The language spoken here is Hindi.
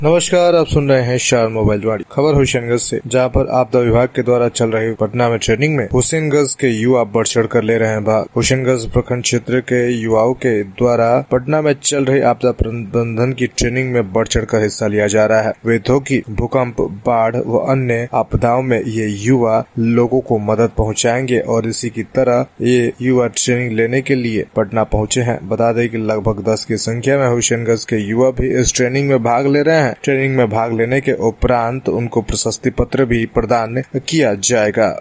नमस्कार, आप सुन रहे हैं स्टार मोबाइल वाणी। खबर हुसैनगंज से, जहां पर आपदा विभाग के द्वारा चल रही पटना में ट्रेनिंग में हुसैनगंज के युवा बढ़ चढ़ कर ले रहे हैं भाग। हुसैनगंज प्रखंड क्षेत्र के युवाओं के द्वारा पटना में चल रही आपदा प्रबंधन की ट्रेनिंग में बढ़ चढ़ कर हिस्सा लिया जा रहा है। विध्वंसकी, भूकंप, बाढ़ व अन्य आपदाओं में ये युवा लोगों को मदद पहुँचाएंगे और इसी की तरह ये युवा ट्रेनिंग लेने के लिए पटना पहुँचे हैं। बता दें कि लगभग 10 की संख्या में हुसैनगंज के युवा भी इस ट्रेनिंग में भाग ले रहे हैं। ट्रेनिंग में भाग लेने के उपरांत उनको प्रशस्ति पत्र भी प्रदान किया जाएगा।